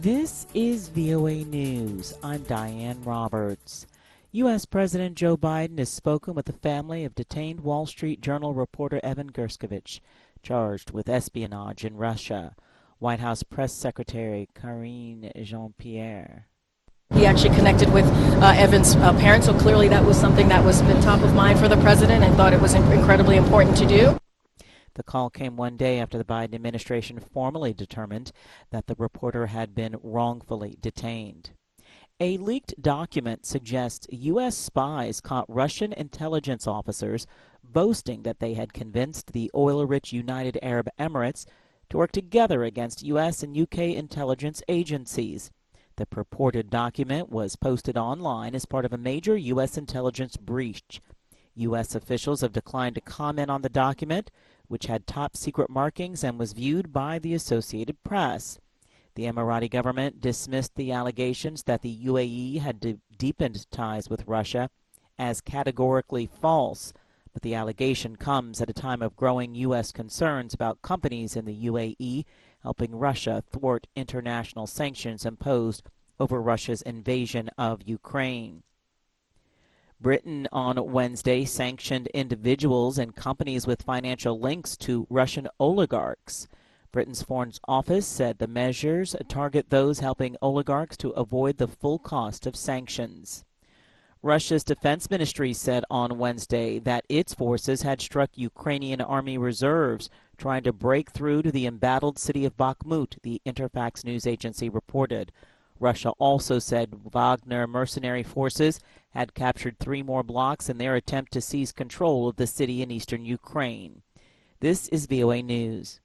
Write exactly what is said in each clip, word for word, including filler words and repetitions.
This is V O A News. I'm Diane Roberts. U S President Joe Biden has spoken with the family of detained Wall Street Journal reporter Evan Gershkovich, charged with espionage in Russia. White House Press Secretary Karine Jean-Pierre. He actually connected with uh, Evan's uh, parents, so clearly that was something that was been top of mind for the president and thought it was incredibly important to do. The call came one day after the Biden administration formally determined that the reporter had been wrongfully detained. A leaked document suggests U S spies caught Russian intelligence officers boasting that they had convinced the oil-rich United Arab Emirates to work together against U S and U K intelligence agencies. The purported document was posted online as part of a major U S intelligence breach. U S officials have declined to comment on the document, which had top-secret markings and was viewed by the Associated Press. The Emirati government dismissed the allegations that the U A E had de- deepened ties with Russia as categorically false, but the allegation comes at a time of growing U S concerns about companies in the U A E helping Russia thwart international sanctions imposed over Russia's invasion of Ukraine. Britain on Wednesday sanctioned individuals and companies with financial links to Russian oligarchs. Britain's Foreign Office said the measures target those helping oligarchs to avoid the full cost of sanctions. Russia's defense ministry said on Wednesday that its forces had struck Ukrainian army reserves trying to break through to the embattled city of Bakhmut, the Interfax news agency reported. Russia also said Wagner mercenary forces had captured three more blocks in their attempt to seize control of the city in eastern Ukraine. This is V O A News.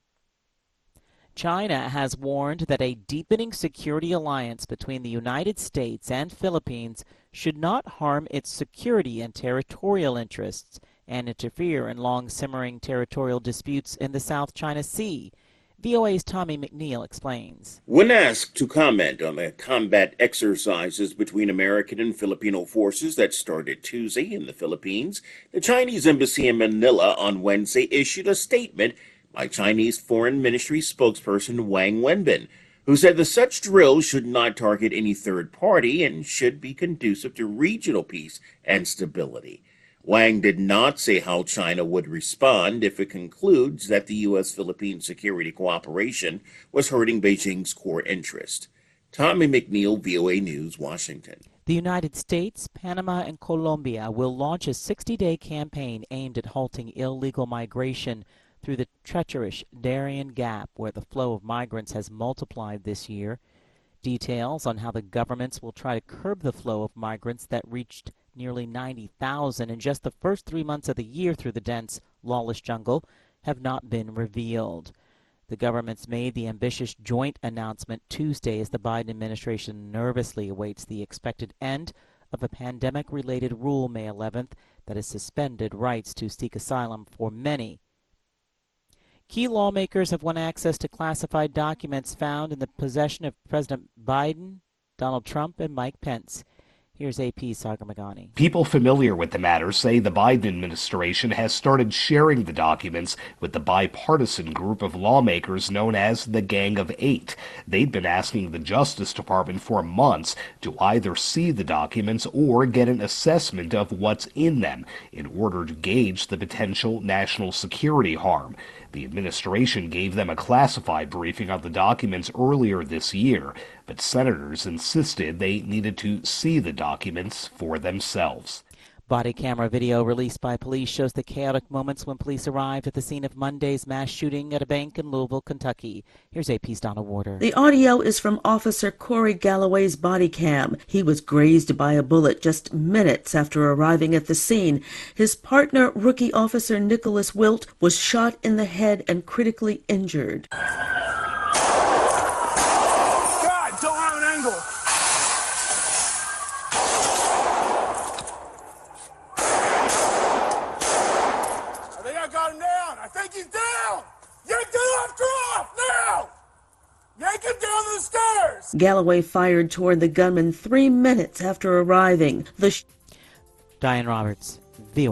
China has warned that a deepening security alliance between the United States and Philippines should not harm its security and territorial interests and interfere in long-simmering territorial disputes in the South China Sea. V O A's Tommy McNeil explains. When asked to comment on the combat exercises between American and Filipino forces that started Tuesday in the Philippines, the Chinese embassy in Manila on Wednesday issued a statement by Chinese Foreign Ministry spokesperson Wang Wenbin, who said that such drills should not target any third party and should be conducive to regional peace and stability. Wang did not say how China would respond if it concludes that the U S Philippine security cooperation was hurting Beijing's core interest. Tommy McNeil, V O A News, Washington. The United States, Panama, and Colombia will launch a sixty-day campaign aimed at halting illegal migration through the treacherous Darien Gap, where the flow of migrants has multiplied this year. Details on how the governments will try to curb the flow of migrants that reached nearly ninety thousand in just the first three months of the year through the dense, lawless jungle have not been revealed. The governments made the ambitious joint announcement Tuesday as the Biden administration nervously awaits the expected end of a pandemic-related rule May eleventh that has suspended rights to seek asylum for many. Key lawmakers have won access to classified documents found in the possession of President Biden, Donald Trump, and Mike Pence. Here's A P's Sagar Magani. People familiar with the matter say the Biden administration has started sharing the documents with the bipartisan group of lawmakers known as the Gang of Eight. They'd been asking the Justice Department for months to either see the documents or get an assessment of what's in them in order to gauge the potential national security harm. The administration gave them a classified briefing on the documents earlier this year, but senators insisted they needed to see the documents for themselves. Body camera video released by police shows the chaotic moments when police arrived at the scene of Monday's mass shooting at a bank in Louisville, Kentucky. Here's A P's Donna Warder. The audio is from Officer Corey Galloway's body cam. He was grazed by a bullet just minutes after arriving at the scene. His partner, rookie officer Nicholas Wilt, was shot in the head and critically injured. God, don't have an angle. Got him down. I think he's down. Yank the lifter off now. Yank him down the stairs. Galloway fired toward the gunman three minutes after arriving. The sh- Diane Roberts, V O A.